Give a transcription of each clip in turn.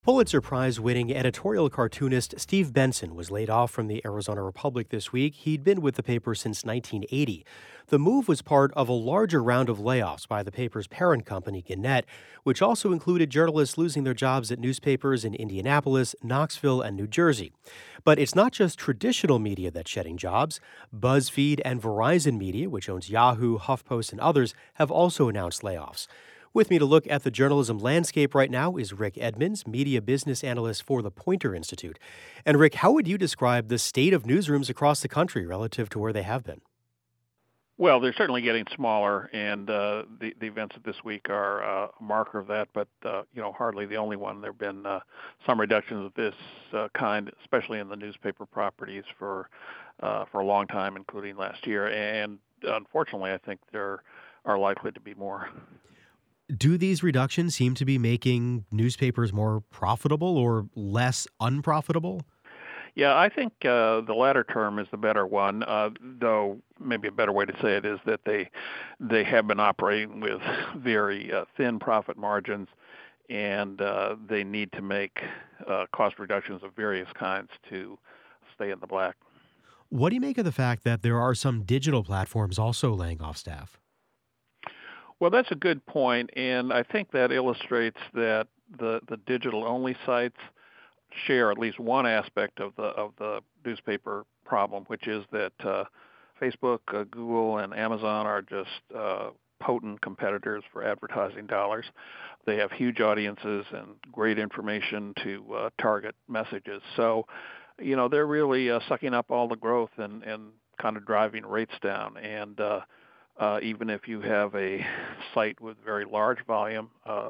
Pulitzer Prize-winning editorial cartoonist Steve Benson was laid off from the Arizona Republic this week. He'd been with the paper since 1980. The move was part of a larger round of layoffs by the paper's parent company, Gannett, which also included journalists losing their jobs at newspapers in Indianapolis, Knoxville, and New Jersey. But it's not just traditional media that's shedding jobs. BuzzFeed and Verizon Media, which owns Yahoo, HuffPost, and others, have also announced layoffs. With me to look at the journalism landscape right now is Rick Edmonds, media business analyst for the Poynter Institute. And Rick, how would you describe the state of newsrooms across the country relative to where they have been? Well, they're certainly getting smaller, and the events of this week are a marker of that. But hardly the only one. There have been some reductions of this kind, especially in the newspaper properties for a long time, including last year. And unfortunately, I think there are likely to be more. Do these reductions seem to be making newspapers more profitable or less unprofitable? Yeah, I think the latter term is the better one, though maybe a better way to say it is that they have been operating with very thin profit margins, and they need to make cost reductions of various kinds to stay in the black. What do you make of the fact that there are some digital platforms also laying off staff? Well, that's a good point, and I think that illustrates that the digital-only sites share at least one aspect of the newspaper problem, which is that Facebook, Google, and Amazon are just potent competitors for advertising dollars. They have huge audiences and great information to target messages. So, they're really sucking up all the growth and kind of driving rates down. And even if you have a site with very large volume,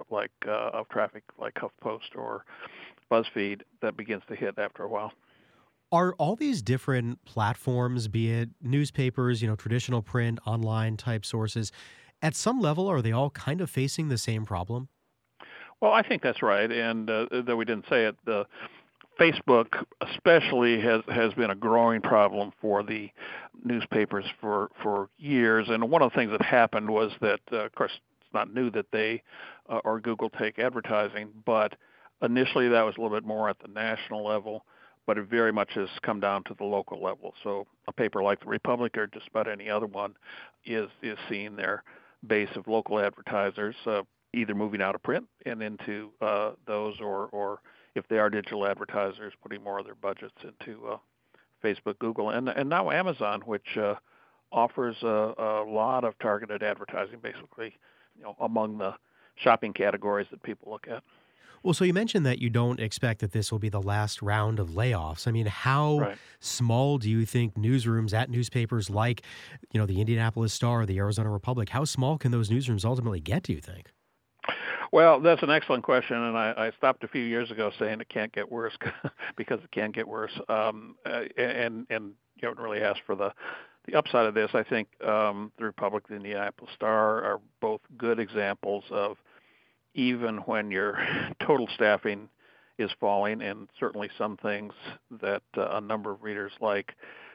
of traffic, like HuffPost or BuzzFeed, that begins to hit after a while. Are all these different platforms, be it newspapers, traditional print, online type sources, at some level, are they all kind of facing the same problem? Well, I think that's right. And though we didn't say it, the Facebook especially has been a growing problem for the newspapers for years. And one of the things that happened was that, of course, it's not new that they or Google take advertising, but initially that was a little bit more at the national level, but it very much has come down to the local level. So a paper like the Republic or just about any other one is seeing their base of local advertisers either moving out of print and into those or if they are digital advertisers, putting more of their budgets into Facebook, Google, and now Amazon, which offers a lot of targeted advertising, basically, among the shopping categories that people look at. Well, so you mentioned that you don't expect that this will be the last round of layoffs. I mean, how Right. small do you think newsrooms at newspapers like, the Indianapolis Star or the Arizona Republic, how small can those newsrooms ultimately get, do you think? Well, that's an excellent question, and I stopped a few years ago saying it can't get worse because it can get worse. And you haven't really asked for the upside of this. I think the Republic and the Indianapolis Star are both good examples of even when your total staffing is falling, and certainly some things that a number of readers like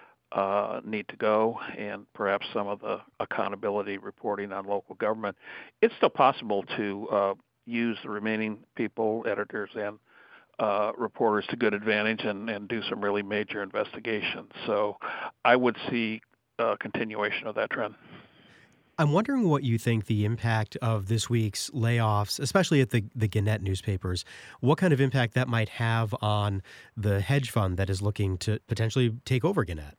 need to go, and perhaps some of the accountability reporting on local government, it's still possible to use the remaining people, editors, and reporters to good advantage and do some really major investigations. So I would see a continuation of that trend. I'm wondering what you think the impact of this week's layoffs, especially at the Gannett newspapers, what kind of impact that might have on the hedge fund that is looking to potentially take over Gannett.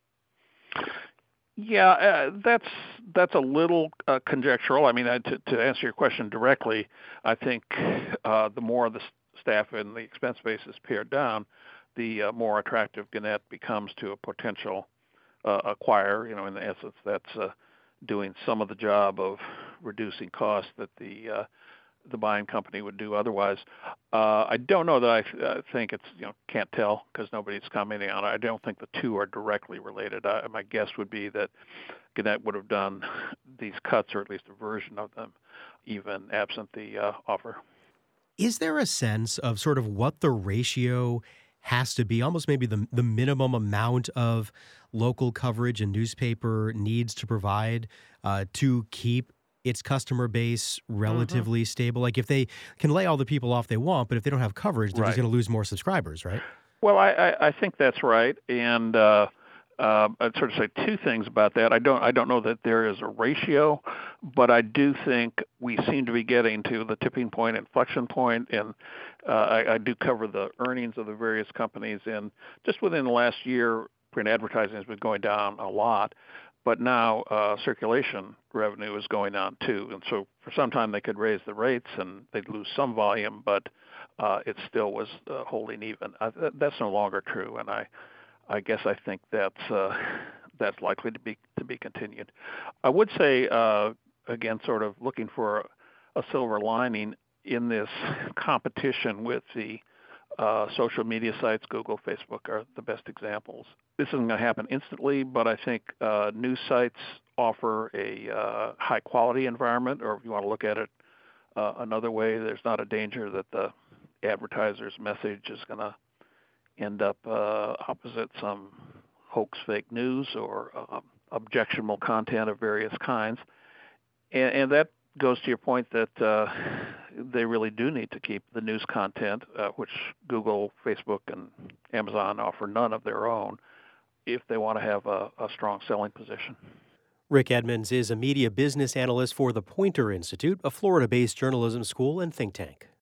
Yeah, that's a little conjectural. I mean, to answer your question directly, I think the more the staff and the expense base is pared down, the more attractive Gannett becomes to a potential acquirer. In essence, that's doing some of the job of reducing costs that the buying company would do otherwise. I don't know that I think it's, can't tell because nobody's commenting on it. I don't think the two are directly related. My guess would be that Gannett would have done these cuts, or at least a version of them, even absent the offer. Is there a sense of sort of what the ratio has to be, almost maybe the minimum amount of local coverage a newspaper needs to provide to keep its customer base Hmm. relatively stable? Like if they can lay all the people off they want, but if they don't have coverage, they're just Right. going to lose more subscribers, right? Well, I think that's right, and I'd sort of say two things about that. I don't know that there is a ratio, but I do think we seem to be getting to the tipping point, inflection point, and I do cover the earnings of the various companies, and just within the last year, print advertising has been going down a lot, but now circulation revenue is going down too, and so for some time they could raise the rates and they'd lose some volume, but it still was holding even. That's no longer true, and I guess I think that's likely to be continued. I would say again, sort of looking for a silver lining in this competition with the social media sites. Google, Facebook are the best examples. This isn't going to happen instantly, but I think news sites offer a high quality environment, or if you want to look at it another way, there's not a danger that the advertiser's message is going to end up opposite some hoax fake news or objectionable content of various kinds. And that goes to your point that they really do need to keep the news content, which Google, Facebook, and Amazon offer none of their own, if they want to have a strong selling position. Rick Edmonds is a media business analyst for the Poynter Institute, a Florida based journalism school and think tank.